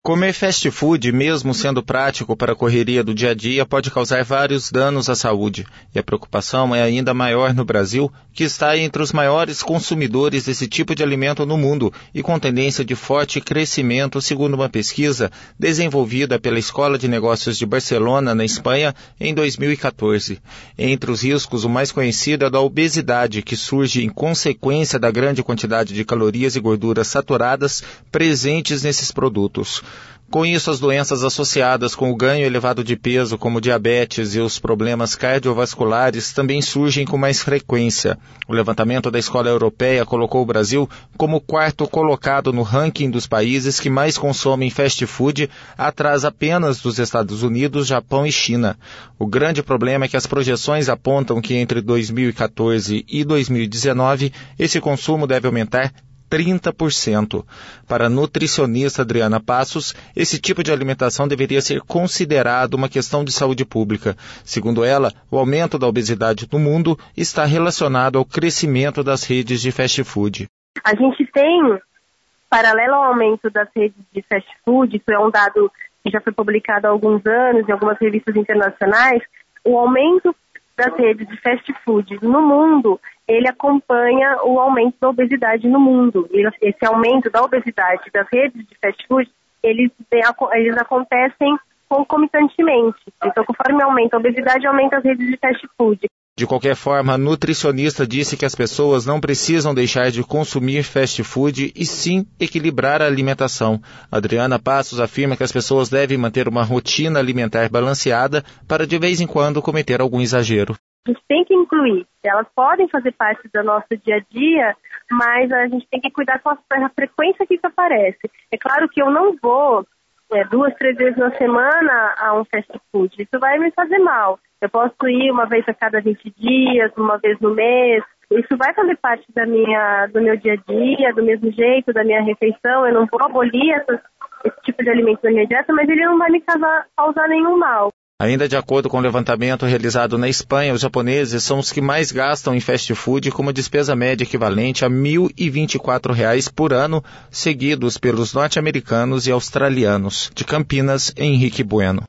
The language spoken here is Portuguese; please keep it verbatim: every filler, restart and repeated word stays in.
Comer fast food, mesmo sendo prático para a correria do dia a dia, pode causar vários danos à saúde. E a preocupação é ainda maior no Brasil, que está entre os maiores consumidores desse tipo de alimento no mundo e com tendência de forte crescimento, segundo uma pesquisa desenvolvida pela Escola de Negócios de Barcelona, na Espanha, em dois mil e quatorze. Entre os riscos, o mais conhecido é o da obesidade, que surge em consequência da grande quantidade de calorias e gorduras saturadas presentes nesses produtos. Com isso, as doenças associadas com o ganho elevado de peso, como diabetes e os problemas cardiovasculares, também surgem com mais frequência. O levantamento da Escola Europeia colocou o Brasil como o quarto colocado no ranking dos países que mais consomem fast food, atrás apenas dos Estados Unidos, Japão e China. O grande problema é que as projeções apontam que entre dois mil e quatorze e dois mil e dezenove, esse consumo deve aumentar trinta por cento. Para a nutricionista Adriana Passos, esse tipo de alimentação deveria ser considerado uma questão de saúde pública. Segundo ela, o aumento da obesidade no mundo está relacionado ao crescimento das redes de fast food. A gente tem, paralelo ao aumento das redes de fast food, isso é um dado que já foi publicado há alguns anos em algumas revistas internacionais, o aumento das redes de fast food no mundo, ele acompanha o aumento da obesidade no mundo. Esse aumento da obesidade das redes de fast food, eles, eles acontecem concomitantemente. Então, conforme aumenta a obesidade, aumenta as redes de fast food. De qualquer forma, a nutricionista disse que as pessoas não precisam deixar de consumir fast food e sim equilibrar a alimentação. Adriana Passos afirma que as pessoas devem manter uma rotina alimentar balanceada para de vez em quando cometer algum exagero. A gente tem que incluir. Elas podem fazer parte do nosso dia a dia, mas a gente tem que cuidar com a frequência que isso aparece. É claro que eu não vou é, duas, três vezes na semana a um fast food. Isso vai me fazer mal. Eu posso ir uma vez a cada vinte dias, uma vez no mês. Isso vai fazer parte da minha, do meu dia a dia, do mesmo jeito, da minha refeição. Eu não vou abolir essas, esse tipo de alimento na minha dieta, mas ele não vai me causar, causar nenhum mal. Ainda de acordo com o levantamento realizado na Espanha, os japoneses são os que mais gastam em fast food, com uma despesa média equivalente a mil e vinte e quatro reais por ano, seguidos pelos norte-americanos e australianos. De Campinas, Henrique Bueno.